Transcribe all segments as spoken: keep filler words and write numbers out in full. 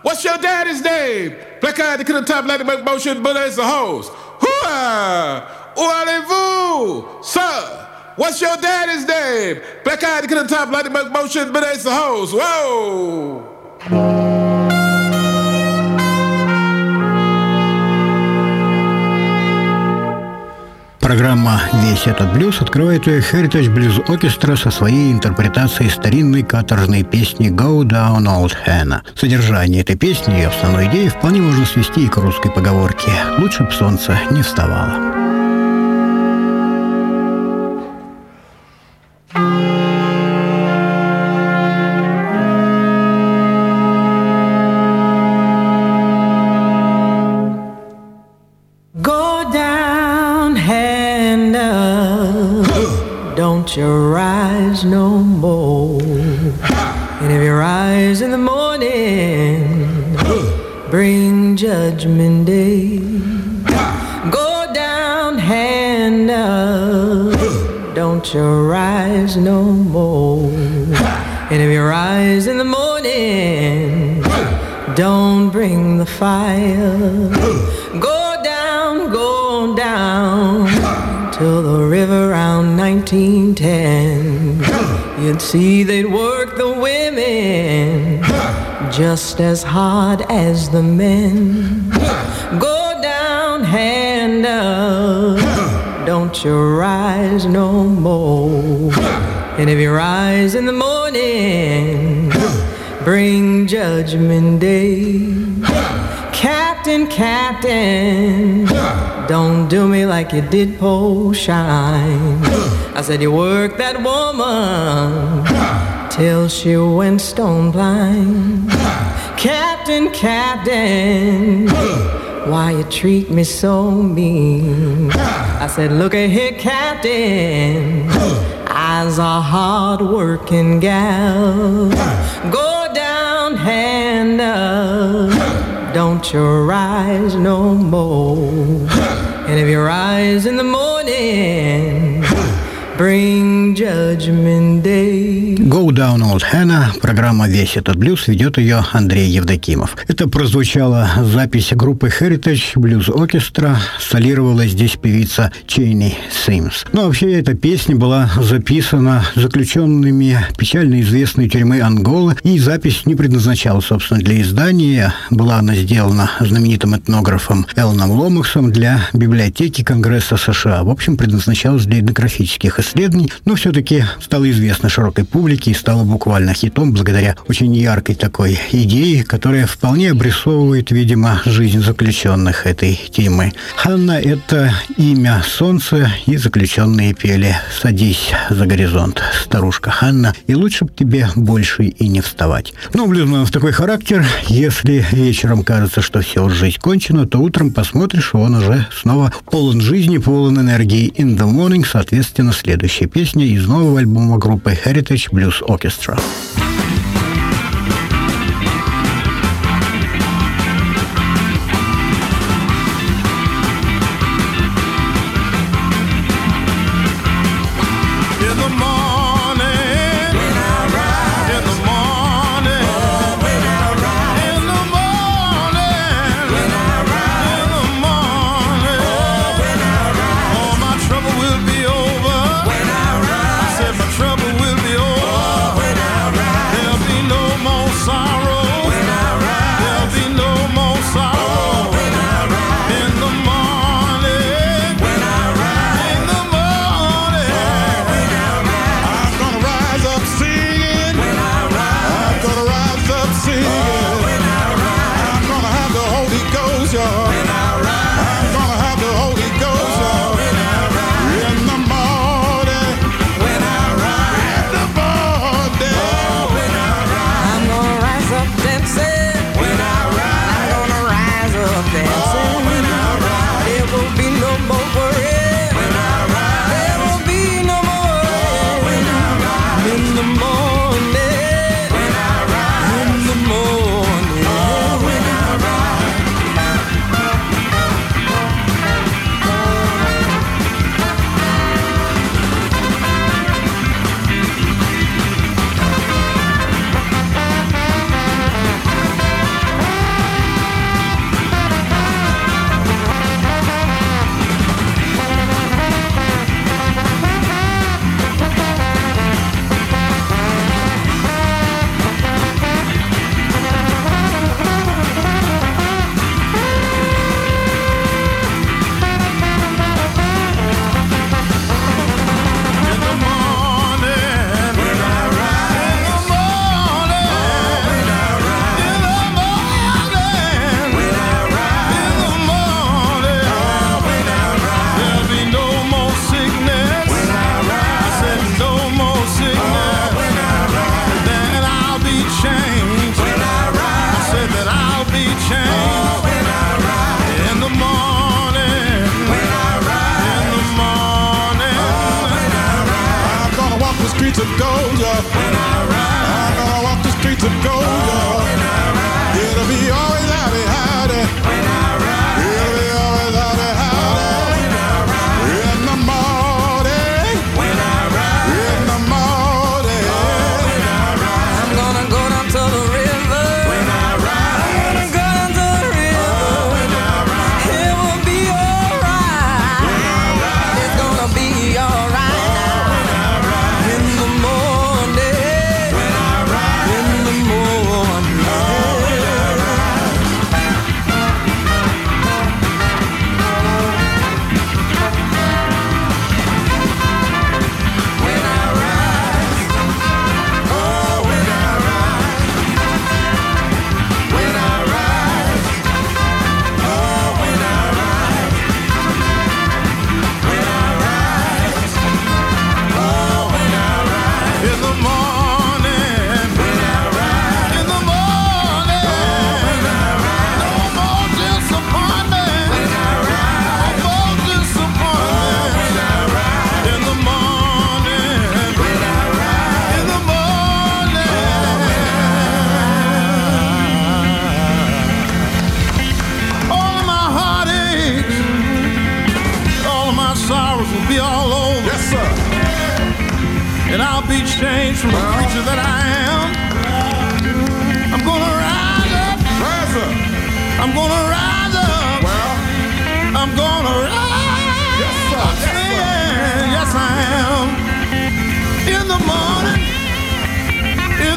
What's your daddy's name? Black eyed, the top, like the motion, but it's the hose. Hooah! Où allez-vous? Sir! What's your daddy's name? Black eyed, the top, like the motion, but it's the hose. Whoa! Программа «Весь этот блюз» открывает ее Heritage Blues Orchestra со своей интерпретацией старинной каторжной песни «Go Down Old Hannah». Содержание этой песни и ее основной идеи вполне можно свести и к русской поговорке «Лучше б солнце не вставало». Don't you rise no more. And if you rise in the morning, bring judgment day. Go down, hand up. Don't you rise no more. And if you rise in the morning, don't bring the fire. Go down, go down till the river round nineteen ten. You'd see they'd work the women just as hard as the men. Go down, hand up. Don't you rise no more. And if you rise in the morning, bring judgment day. Captain, Captain, don't do me like you did Paul Shine. I said you worked that woman till she went stone blind. Captain, Captain, why you treat me so mean? I said look at here, Captain, I's a hard-working gal. Go down, hand up. Don't you rise no more. And if you rise in the morning, bring judgment day. Go Down Old Hannah, программа «Весь этот блюз», ведет ее Андрей Евдокимов. Это прозвучала запись группы Heritage Blues Orchestra, солировала здесь певица Чейни Симс. Ну, вообще, эта песня была записана заключенными печально известной тюрьмы Анголы, и запись не предназначалась, собственно, для издания. Была она сделана знаменитым этнографом Элленом Ломаксом для библиотеки Конгресса США. В общем, предназначалась для этнографических исследований, но все-таки стала известна широкой публике и стала буквально хитом благодаря очень яркой такой идее, которая вполне обрисовывает, видимо, жизнь заключенных этой тюрьмы. Ханна — это имя солнца, и заключенные пели «Садись за горизонт, старушка Ханна, и лучше б тебе больше и не вставать». Ну, блюз в такой характер: если вечером кажется, что все, уже жизнь кончена, то утром посмотришь, он уже снова полон жизни, полон энергии. In the Morning, соответственно, следующая песня из нового альбома группы Heritage Blues Orchestra. Trouble will be over when I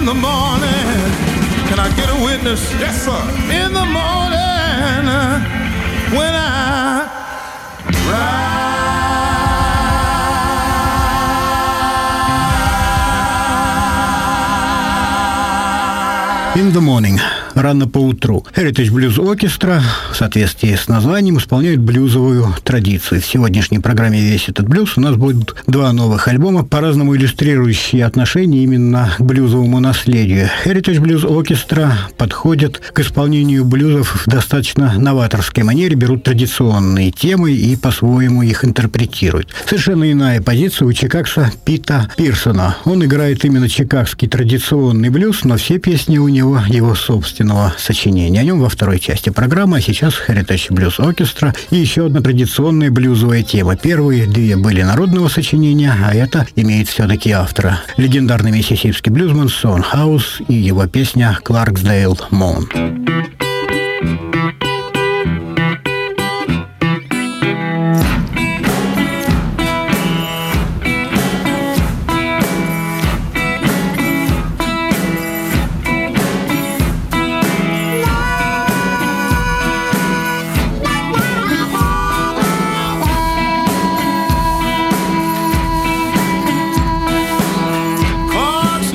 the morning, can I get a witness? Yes, sir. In the morning, when I rise. In the morning. Рано поутру. Heritage Blues Orchestra в соответствии с названием исполняет блюзовую традицию. В сегодняшней программе «Весь этот блюз» у нас будут два новых альбома, по-разному иллюстрирующие отношение именно к блюзовому наследию. Heritage Blues Orchestra подходит к исполнению блюзов в достаточно новаторской манере, берут традиционные темы и по-своему их интерпретируют. Совершенно иная позиция у чикагса Пита Пирсона. Он играет именно чикагский традиционный блюз, но все песни у него его собственные сочинения. О нем во второй части программы, а сейчас Heritage Blues Orchestra и еще одна традиционная блюзовая тема. Первые две были народного сочинения, а это имеет все-таки автора. Легендарный миссисипский блюзман Сон Хаус и его песня «Clarksdale Moon».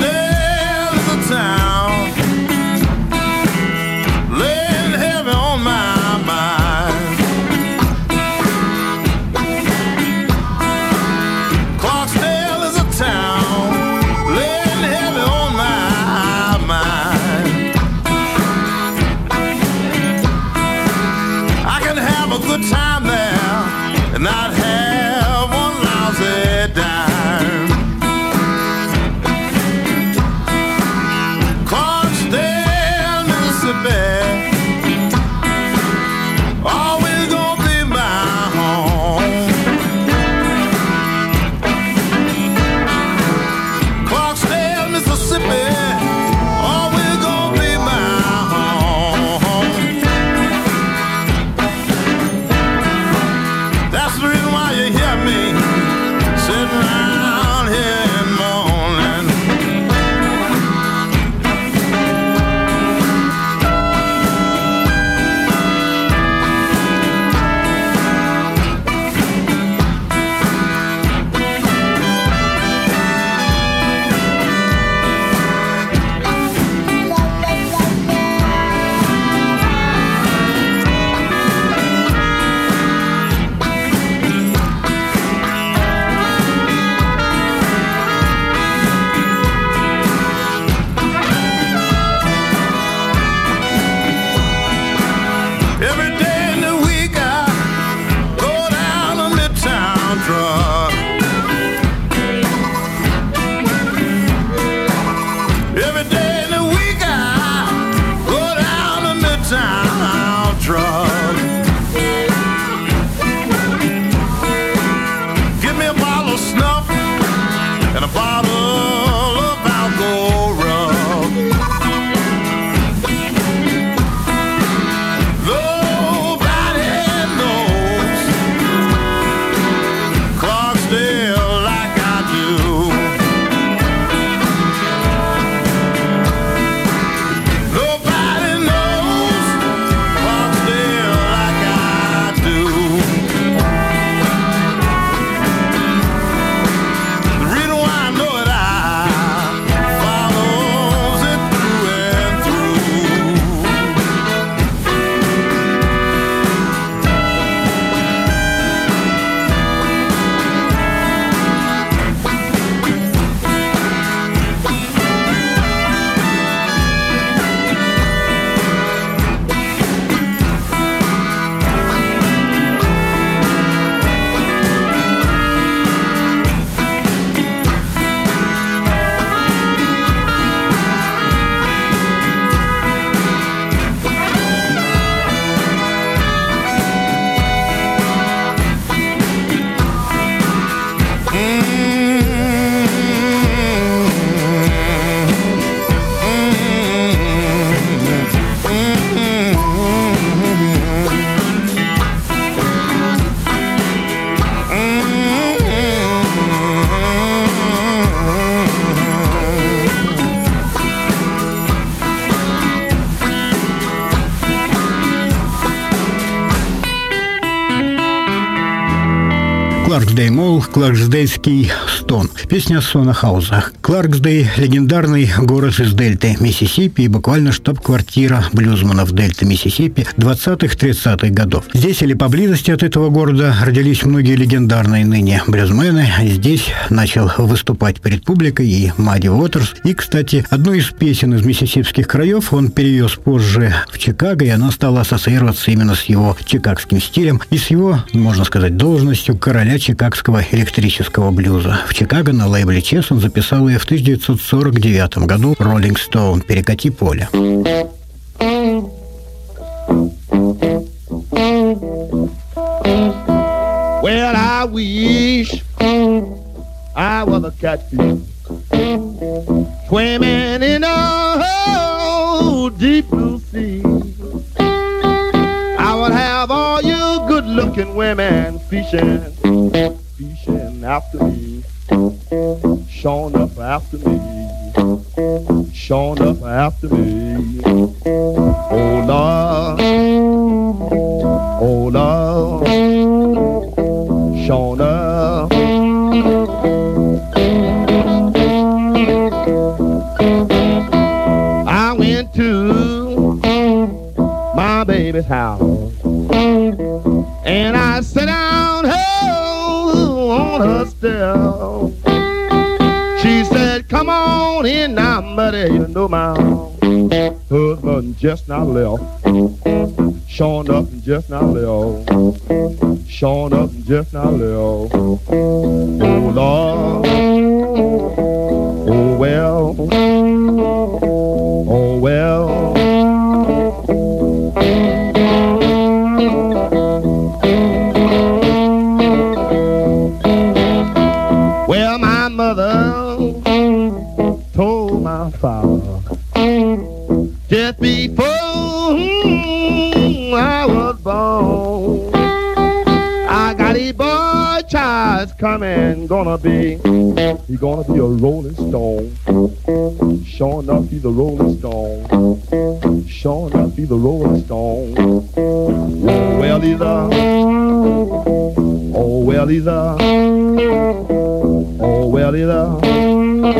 Town, laying heavy on my Кларксдей Молл, Кларксдейский стон. Песня Сона Хауза. Кларксдей – легендарный город из дельты Миссисипи и буквально штаб-квартира блюзманов дельты Миссисипи двадцатых-тридцатых годов. Здесь или поблизости от этого города родились многие легендарные ныне блюзмены. Здесь начал выступать перед публикой и Мадди Уотерс. И, кстати, одну из песен из миссисипских краев он перевез позже в Чикаго, и она стала ассоциироваться именно с его чикагским стилем и с его, можно сказать, должностью короля чикагского электрического блюза. В Чикаго на лейбле Chess он записал ее в тысяча девятьсот сорок девятом году «Rolling Stone» «Перекати поле». Well, I wish I was a catfish swimming in a deep blue sea. I would have all you good-looking women fishing, fishing after me, showing up after me, showing up after me. Oh Lord, oh Lord, showing up. I went to my baby's house and I sat down oh, on her step. She said, come on in now, buddy, you know my husband just now left. Showing up and just now left. Showing up and just now left. Oh Lord, oh well, oh well. Well, my mother told my father just before I was born, I got a boy child coming, gonna be, he gonna be a rolling stone. Sure enough, he's a rolling stone. Sure enough, he's a rolling stone. Oh, well, he's a, oh, well, he's a, oh, well, he's a.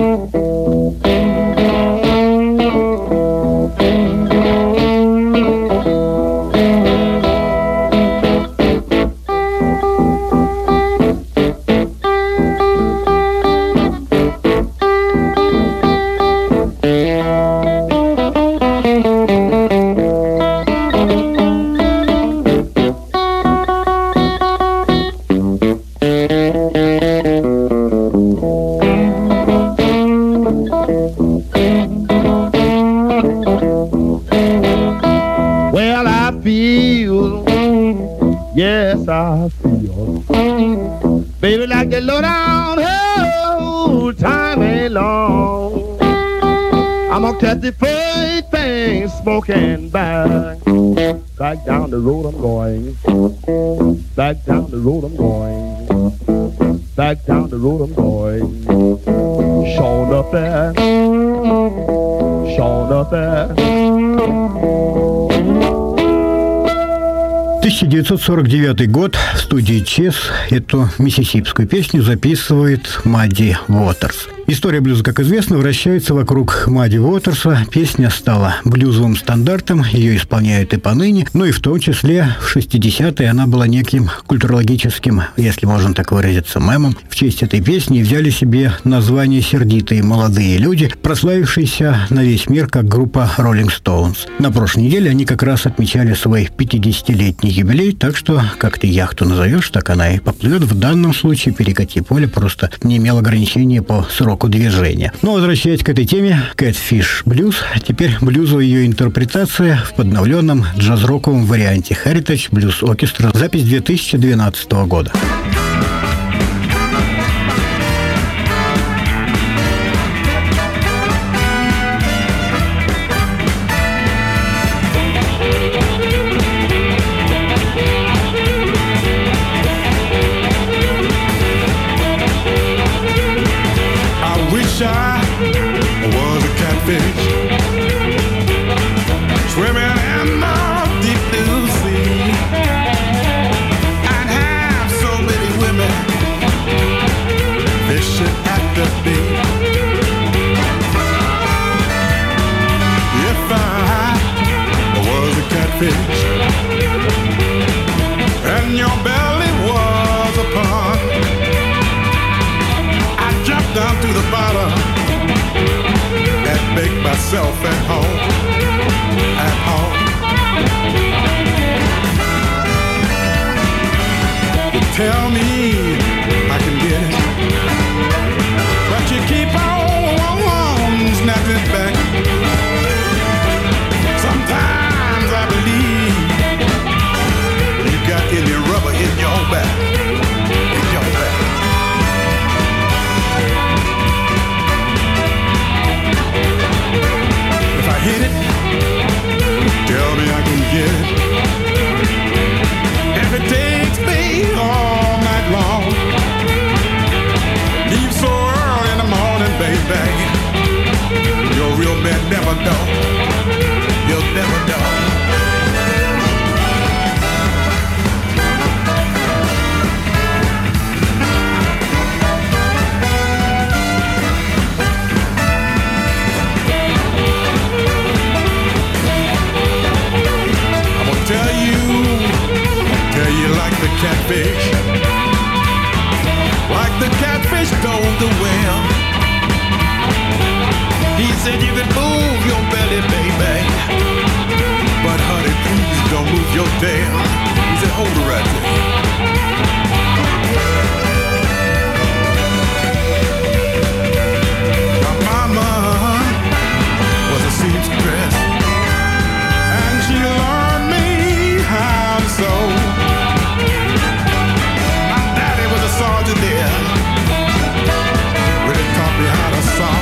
Yes, I feel, baby, like the low down, oh, time ain't long. I'm gonna catch the first thing smoking back, back down the road I'm going, back down the road I'm going, back down the road I'm going. Showing up there, showing up there. тысяча девятьсот сорок девятый год. В студии Chess эту миссисипскую песню записывает Мадди Уотерс. История блюза, как известно, вращается вокруг Мадди Уотерса. Песня стала блюзовым стандартом, ее исполняют и поныне, но и в том числе в шестидесятые она была неким культурологическим, если можно так выразиться, мемом. В честь этой песни взяли себе название «Сердитые молодые люди», прославившиеся на весь мир как группа Rolling Stones. На прошлой неделе они как раз отмечали свой пятидесятилетний юбилей, так что как ты яхту назовешь, так она и поплывет. В данном случае «Перекати поле» просто не имел ограничения по сроку движения. Но возвращаясь к этой теме, Catfish Blues, теперь блюзовая ее интерпретация в подновленном джаз-роковом варианте Heritage Blues Orchestra, запись две тысячи двенадцатого года. Swimming in the deep blue sea, I'd have so many women catfish, and your belly was a pond. I jumped down to the bottom and baked myself at home, at home. You tell me I can get it, but you keep on snapping it back. Sometimes I believe you got any rubber in your back, in your back. If I hit it, tell me I can get it. If it takes me all night long, leave so early in the morning, baby. Your real man never know. You'll never know. I'm gonna tell you, tell you like the catfish, like the catfish told the whale. He said you can move your belly, baby, but honey, please don't move your tail. He said, hold it right there. My mama was a seamstress, and she learned me how to sew. My daddy was a sergeant there, really taught me how to sew.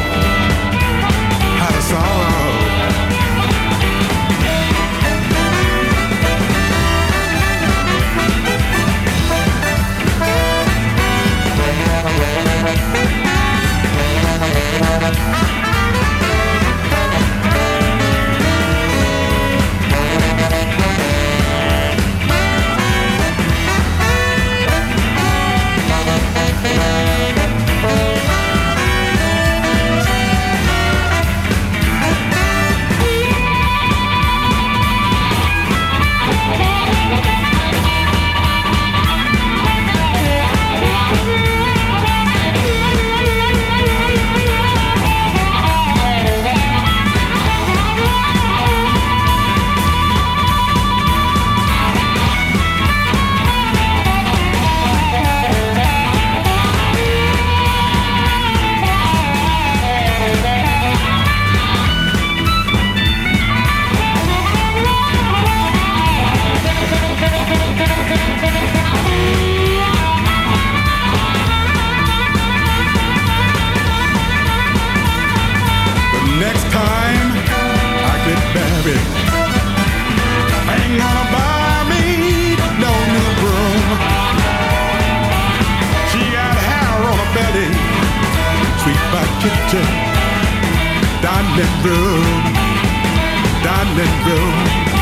Dining room, dining room.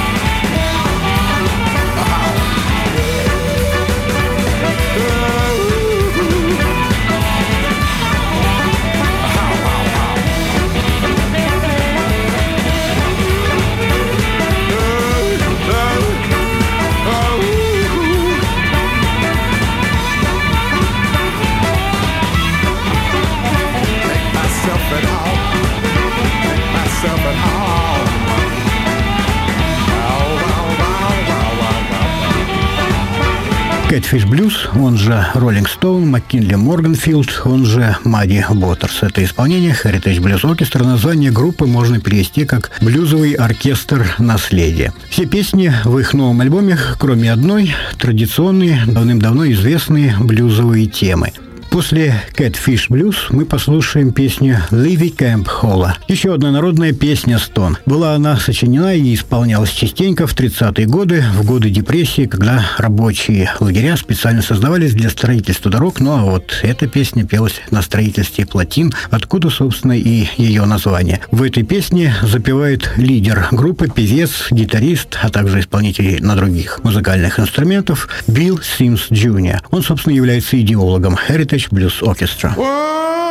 Catfish Blues, он же Rolling Stone, Маккинли Морганфилд, он же Мадди Уотерс. Это исполнение Heritage Blues Orchestra. Название группы можно перевести как «Блюзовый оркестр наследия». Все песни в их новом альбоме, кроме одной, традиционные, давным-давно известные блюзовые темы. После Catfish Blues мы послушаем песню «Livy Camp Holla». Еще одна народная песня «Стон». Была она сочинена и исполнялась частенько в тридцатые годы, в годы депрессии, когда рабочие лагеря специально создавались для строительства дорог. Ну а вот эта песня пелась на строительстве плотин, откуда, собственно, и ее название. В этой песне запевает лидер группы, певец, гитарист, а также исполнитель на других музыкальных инструментов Билл Симс Джуниор Он, собственно, является идеологом Heritage Blues Orchestra.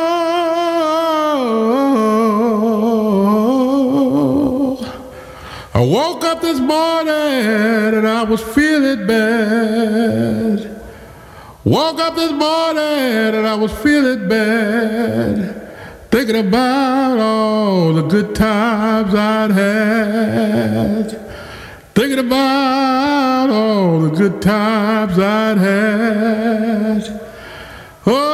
Whoa, I woke up this morning and I was feeling bad. Woke up this morning and I was feeling bad. Thinking about all the good times I'd had. Thinking about all the good times I'd had. Oh.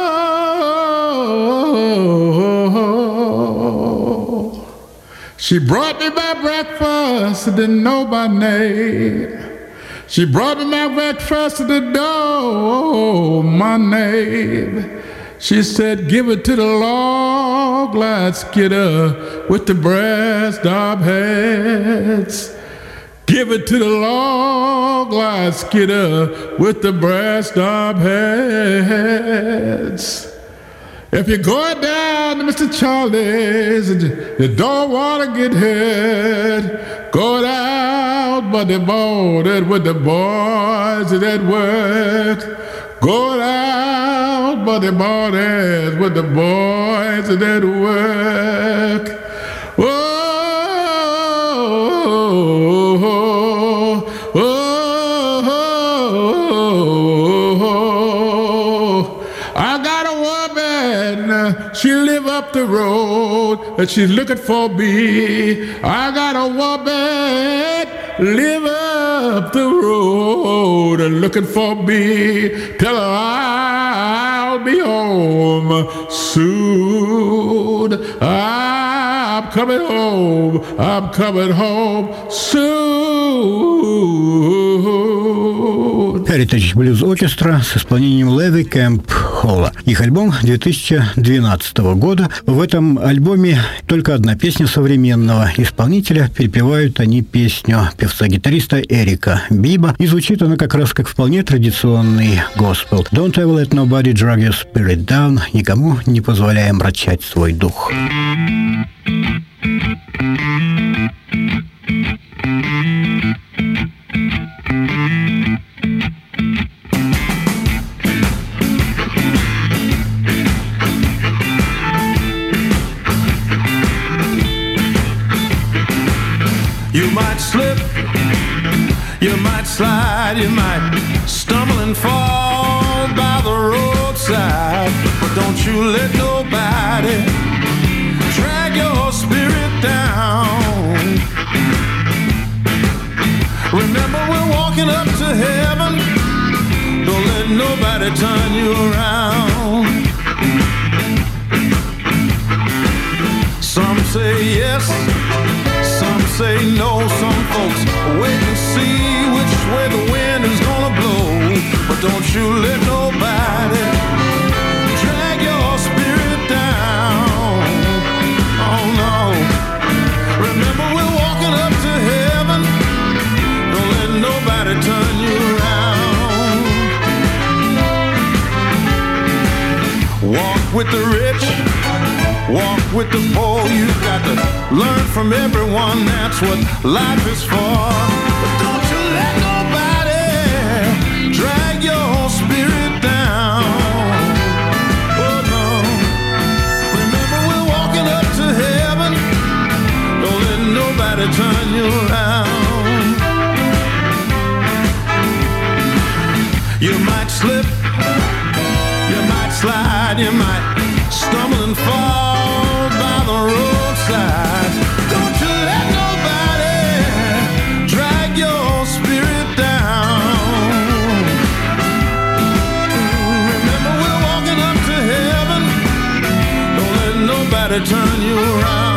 She brought me my breakfast and didn't know my name. She brought me my breakfast and didn't know my name. She said, give it to the long line skidder with the brass knob heads. Give it to the long line skidder with the brass knob heads. If you're going down to Mister Charlie's and you, you don't want to get hit, go down Monday morning with the boys at work. Go down Monday morning with the boys at work. Oh, oh, oh, oh, I got a woman, she live up the road, and she's looking for me. I got a woman, live up the road, and looking for me. Tell her I'll be home soon. I'm coming home, I'm coming home soon. Heritage Blues Orchestra с исполнением Леви Кэмп Холла. Их альбом две тысячи двенадцатого года. В этом альбоме только одна песня современного исполнителя. Перепевают они песню певца-гитариста Эрика Биба. И звучит она как раз как вполне традиционный госпел. Don't ever let nobody drag your spirit down. Никому не позволяя мрачать свой дух. You might slip, you might slide, you might stumble and fall by the roadside, but don't you let nobody drag your spirit down. Remember, we're walking up to heaven. Don't let nobody turn you around. Some say yes, some say no. Some folks wait and see which way the wind is gonna blow. But don't you let nobody drag your spirit down. Oh no. Remember, we're walking up to heaven. Don't let nobody turn you around. Walk with the rich, walk with the poor. You've got to learn from everyone. That's what life is for. But don't you let nobody drag your spirit down. Oh no. Remember, we're walking up to heaven. Don't let nobody turn you around. You might slip, you might slide, you might stumble and fall by the roadside. Don't you let nobody drag your spirit down. Remember, we're walking up to heaven. Don't let nobody turn you around.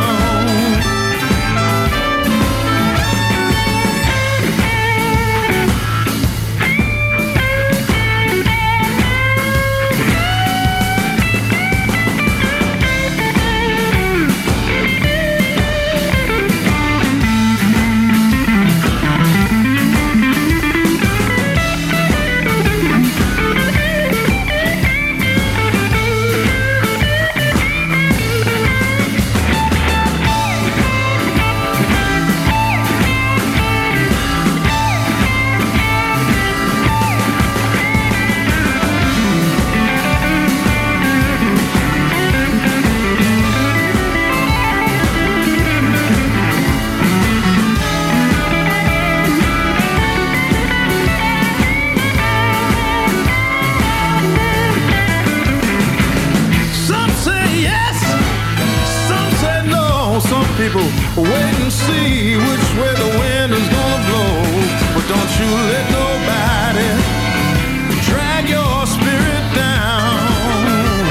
people, wait and see which way the wind is gonna blow. But don't you let nobody drag your spirit down.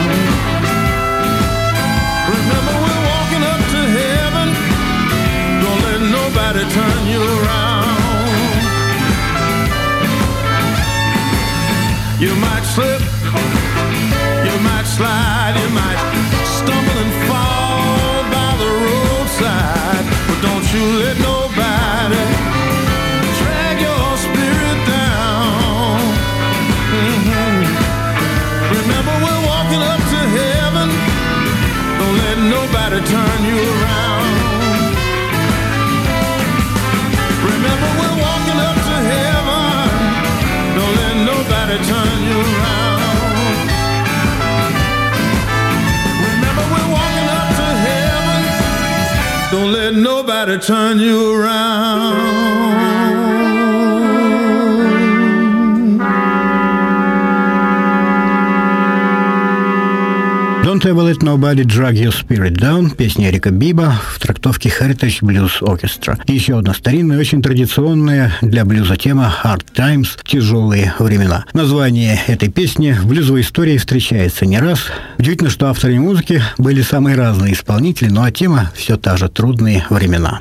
Remember, we're walking up to heaven. Don't let nobody turn you around. You might slip, you might slide, you might stumble and fall by the roadside. But don't you let nobody drag your spirit down. Mm-hmm. Remember, we're walking up to heaven. Don't let nobody turn you around. Remember, we're walking up to heaven. Don't let nobody turn you around. Remember, we're walking up to heaven. Don't let nobody turn you around. Don't Ever Let Nobody Drag Your Spirit Down, песня Эрика Биба в трактовке Heritage Blues Orchestra. И еще одна старинная, очень традиционная для блюза тема Hard Times, тяжелые времена. Название этой песни в блюзовой истории встречается не раз. Удивительно, что авторами музыки были самые разные исполнители, ну а тема все та же — трудные времена.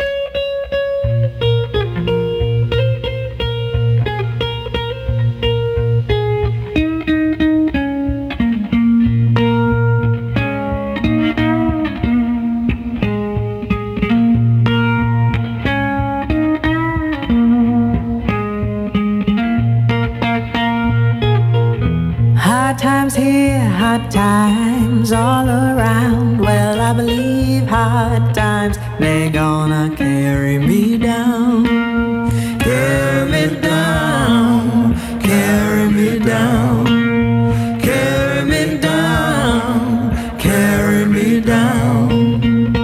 Hard times all around. Well, I believe hard times, they're gonna carry me down. Carry me down, carry me down, carry me down, carry me down.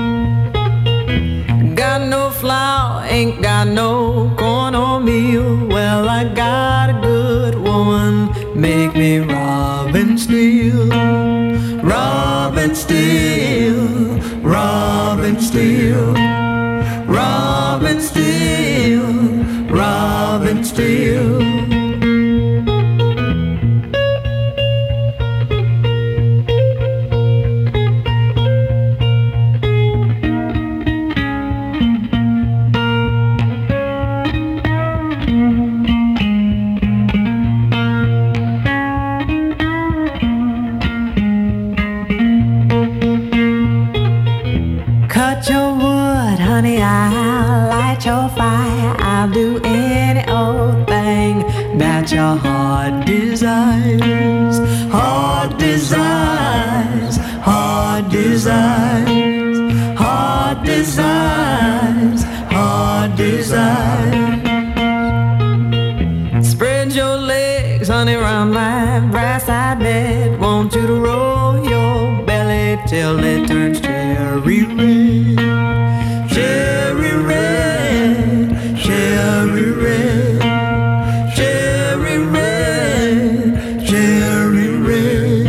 Got no flour, ain't got no cornmeal. Well, I got a good woman, make me rob and steal, rob and steal, rob and steal, rob and steal, rob and steal. Your fire, I'll do any old thing that your heart desires. Heart desires, heart desires, heart desires, heart desires. Spread your legs, honey, round my brass side bed. Want you to roll your belly till it turns cherry red, cherry red. Cherry red, cherry red, cherry red.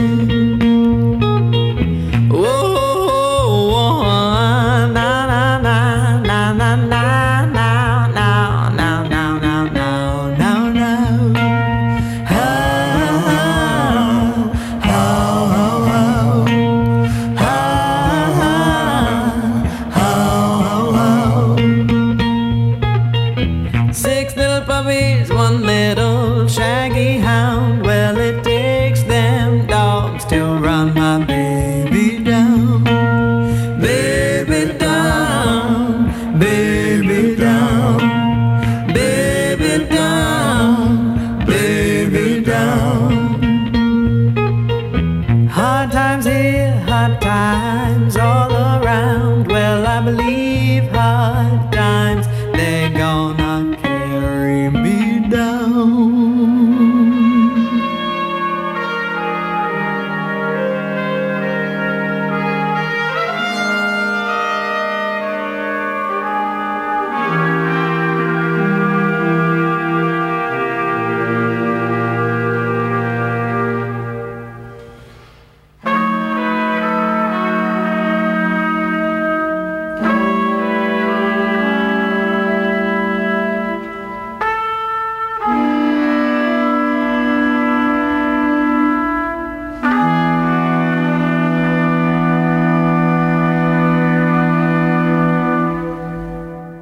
Oh, na na na na na na na na na na na na na na. How how how how how how. Six little puppies, one little shaggy hound. Well, it takes them dogs to run my baby down, baby down, baby.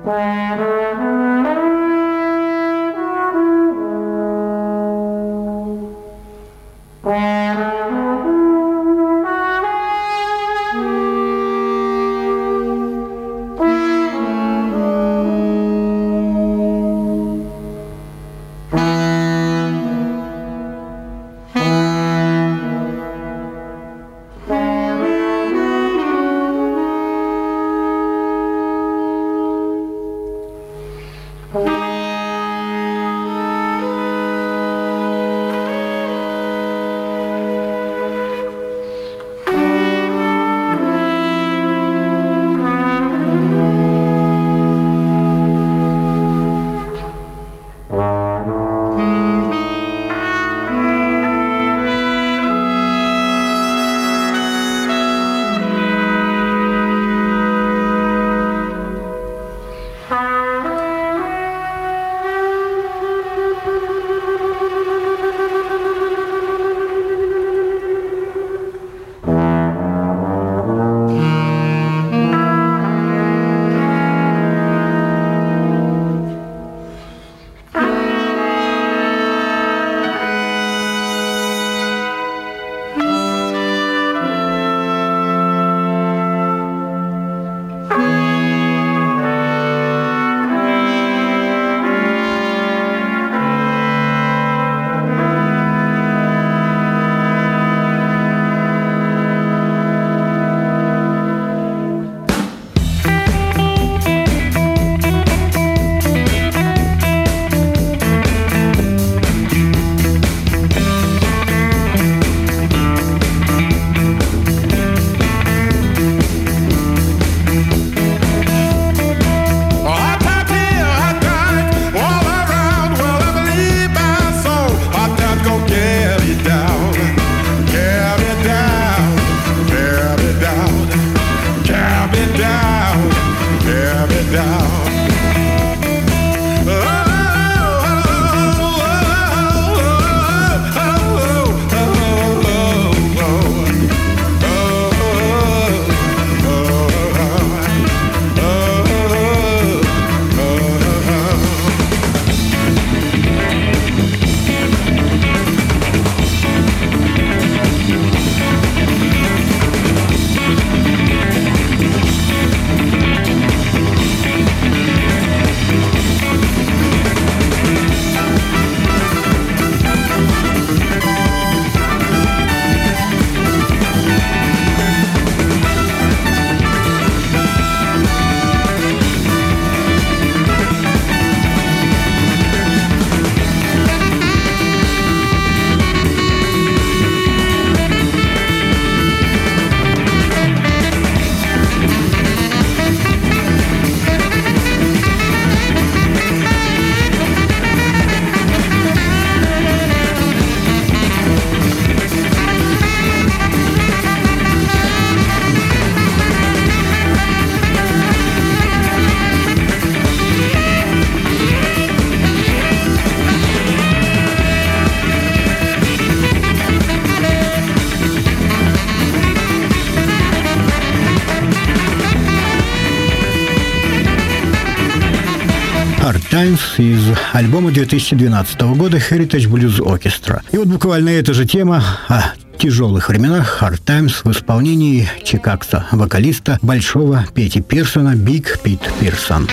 Hard Times из альбома две тысячи двенадцатого года Heritage Blues Orchestra. И вот буквально эта же тема о тяжелых временах Hard Times в исполнении чикагца, вокалиста большого Пети Пирсона, Big Pete Пирсон.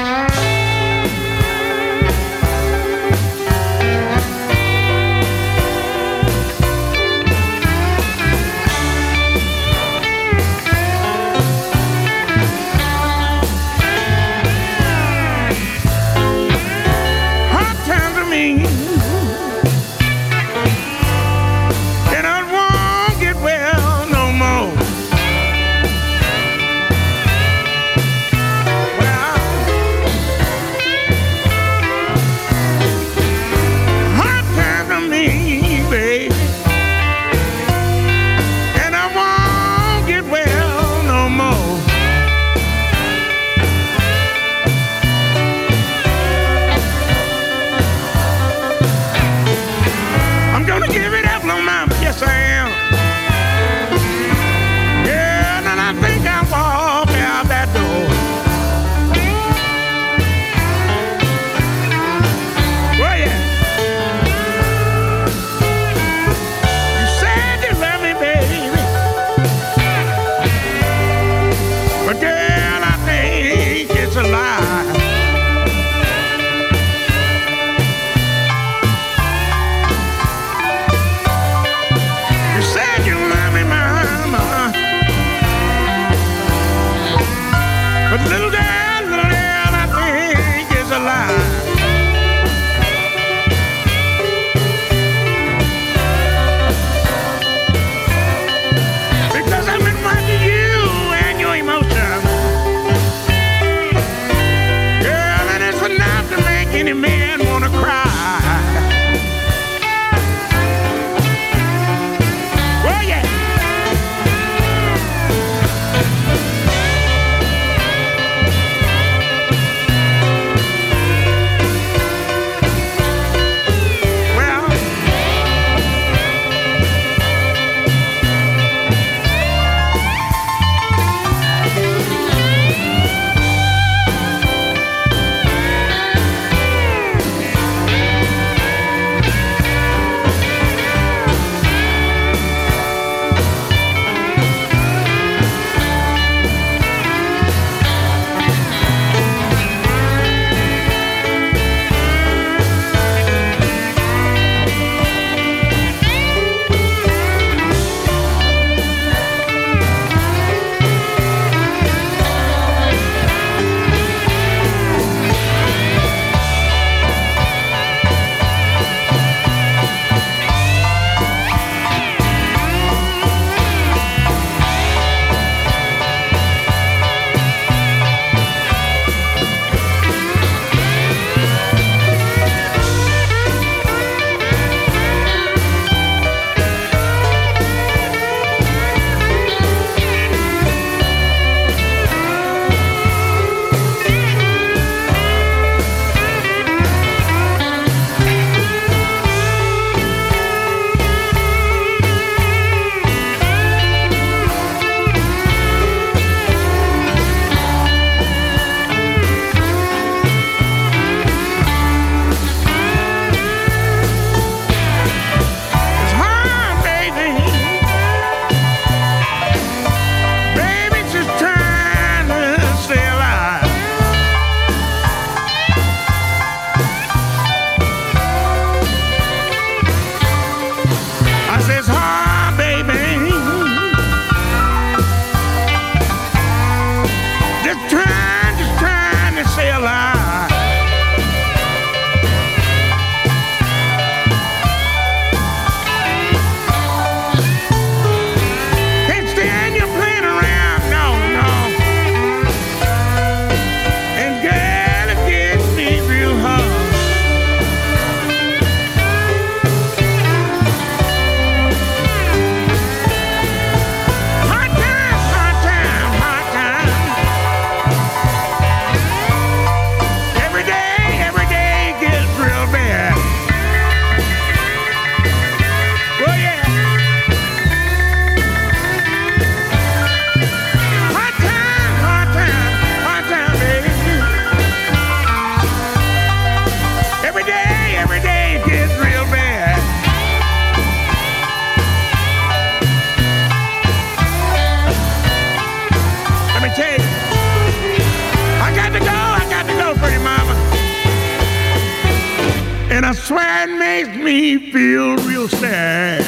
any man wanna cry. Oh yeah. I swear it makes me feel real sad.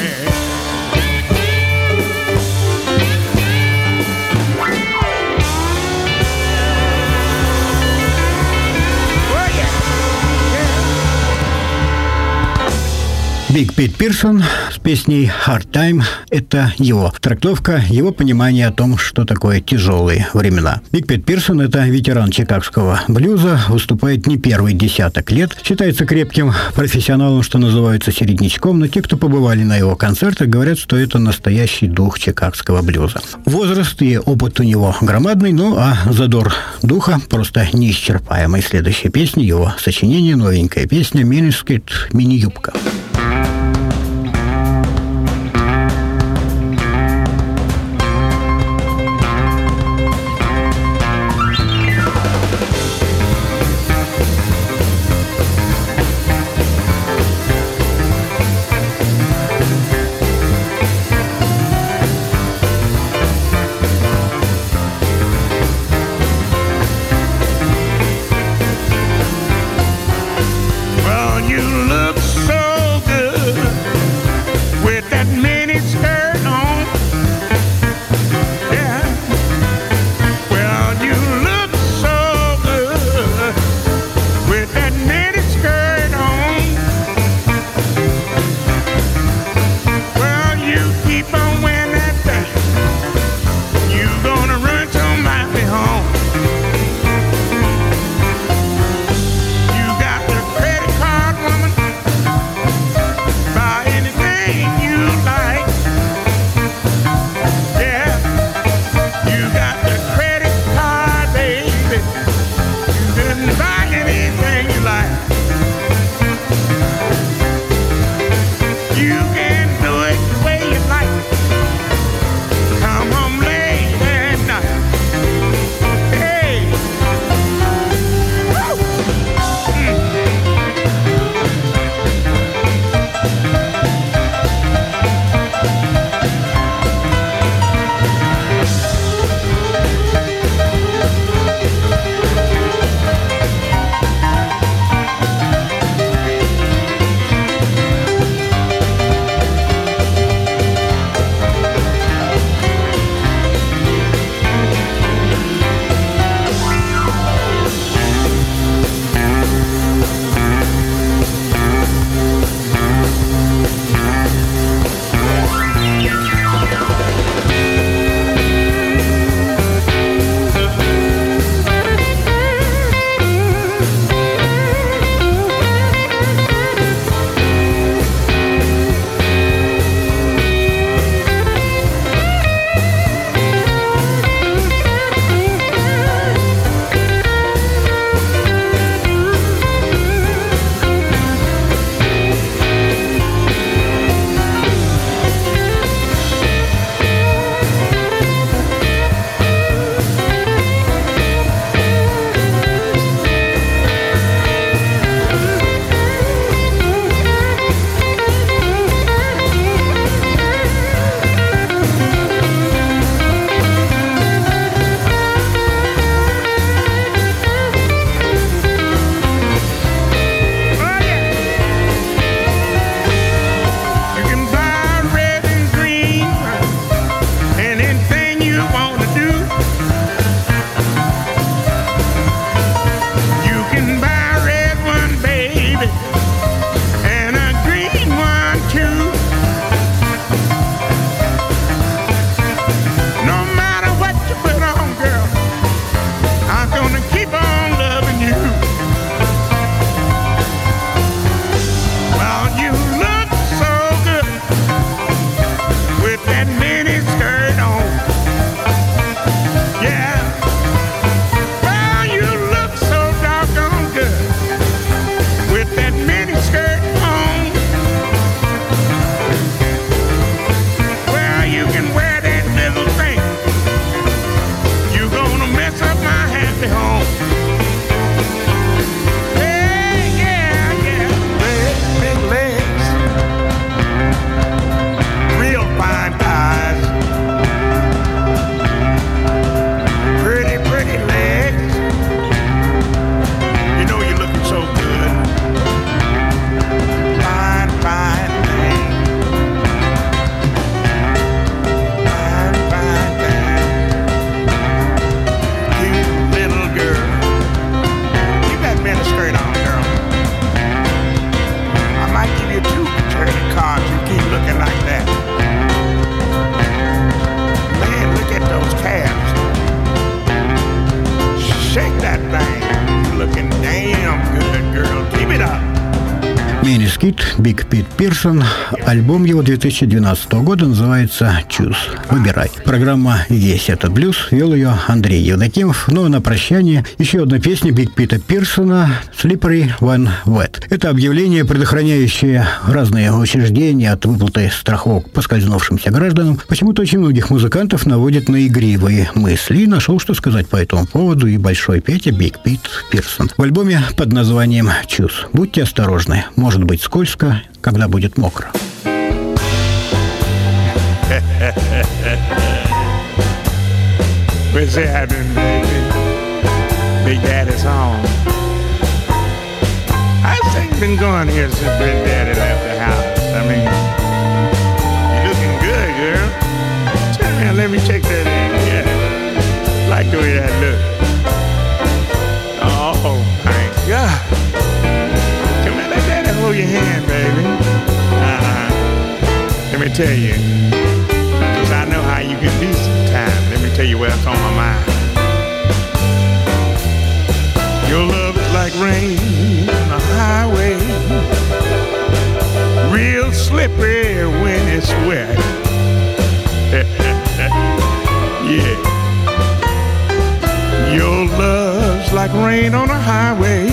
Биг Пит Пирсон с песней «Hard Time» — это его трактовка, его понимание о том, что такое тяжелые времена. Биг Пит Пирсон — это ветеран чикагского блюза, выступает не первый десяток лет, считается крепким профессионалом, что называется, середнячком, но те, кто побывали на его концертах, говорят, что это настоящий дух чикагского блюза. Возраст и опыт у него громадный, ну а задор духа просто неисчерпаемый. Следующая песня, его сочинение, новенькая песня «Минискет, мини-юбка». Well, you look so Мэнни Скит, Биг Пит Пирсон. Альбом его две тысячи двенадцатого года называется «Choose». Выбирай. Программа «Весь этот блюз». Вел ее Андрей Евдокимов. Ну а на прощание еще одна песня Биг Пита Пирсона «Slippery When Wet». Это объявление, предохраняющее разные учреждения от выплаты страховок поскользнувшимся гражданам. Почему-то очень многих музыкантов наводит на игривые мысли. И нашел, что сказать по этому поводу и большой Петя Биг Пит Пирсон. В альбоме под названием «Choose». Будьте осторожны. Может быть скользко, когда будет мокро. What's happening, baby? Big Daddy's home. How's things been going here since Big Daddy left the house? I mean, you're looking good, girl. Tell me, let me check that in. Yeah, like the way that looks. Oh my God! Come on, let Daddy hold your hand, baby. Uh-huh. Let me tell you, 'cause I know how you can be sometimes. Let me tell you what's on my mind. Your love is like rain on the highway, real slippery when it's wet. Yeah. Your love's like rain on a highway,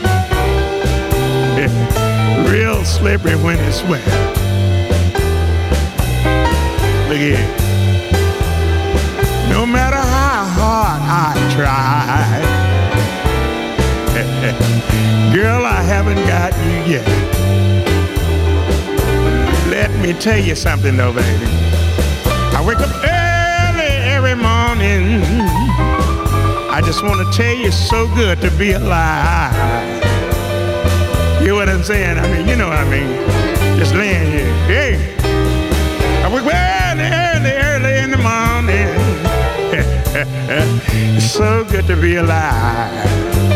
real slippery when it's wet. Look here. No matter how hard I try, girl, I haven't got you yet. Let me tell you something though, baby. I wake up early every morning. I just want to tell you, it's so good to be alive. You know what I'm saying? I mean, you know what I mean. Just laying here. Hey, I wake up early, early, early in the morning. It's so good to be alive.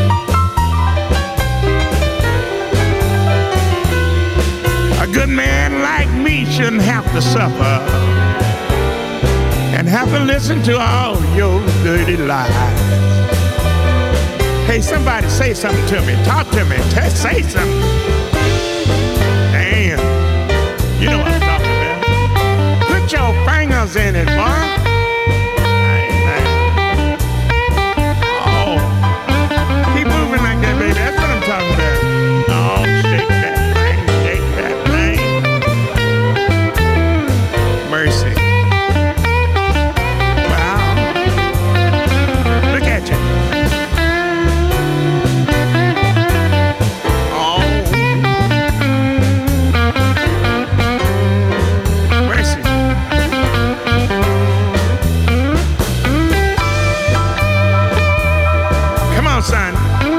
A good man like me shouldn't have to suffer and have to listen to all your dirty lies. Hey, somebody say something to me. Talk to me. T- say something. Damn. You know what I'm talking about. Put your fingers in it, boy. Oh. Keep moving like that, baby. That's what I'm talking about. Oh, shake that thing. Shake that thing. Mercy. Wow. Look at you. Son.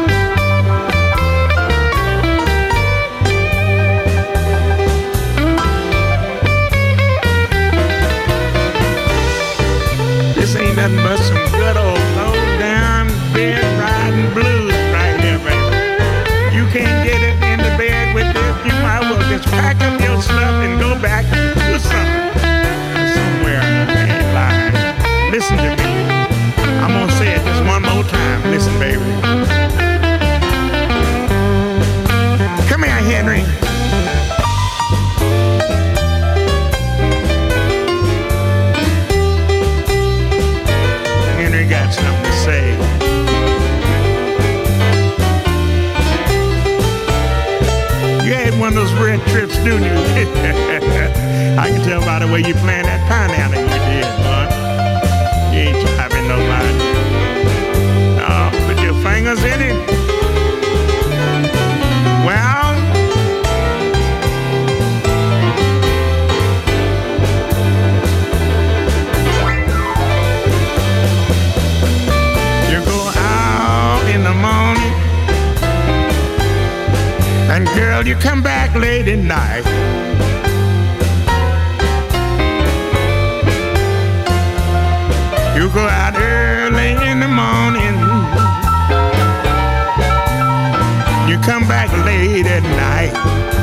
This ain't nothing but some good old low down bed riding blues right here, baby. You can't get it in the bed with this. You might as well just pack up your stuff and go back and do something somewhere. I ain't lying. Listen to me. I'm gonna say it just one more time. Listen, baby. Come here, Henry. Henry got something to say. You had one of those red trips, didn't you? I can tell by the way you playing that pineapple you did, boy. You ain't driving nobody. Oh, put your fingers in it. Well, you go out in the morning, and girl, you come back late at night. You go out early in the morning, you come back late at night.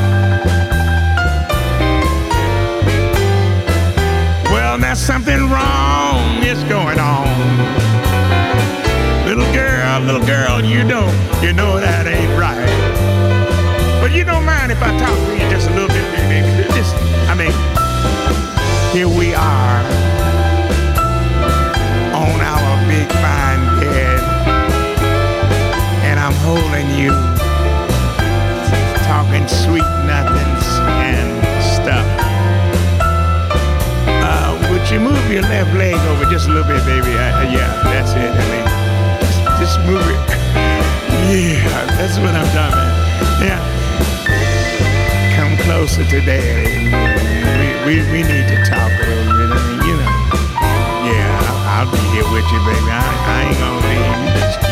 Well, there's something wrong is going on. Little girl, little girl, you know, you know that ain't right. But But you don't mind if I talk to you just a little bit, baby. Just, I mean, here we are on our big fine bed, and I'm holding you, talking sweet nothings and stuff. Uh, would you move your left leg over just a little bit, baby? I, uh, yeah, that's it. I mean, just, just move it. Yeah, that's what I'm talking about. Yeah. Come closer to Daddy. We, we, we need to talk a little bit. I mean, you know. Yeah, I'll, I'll be here with you, baby. I, I ain't gonna leave. You just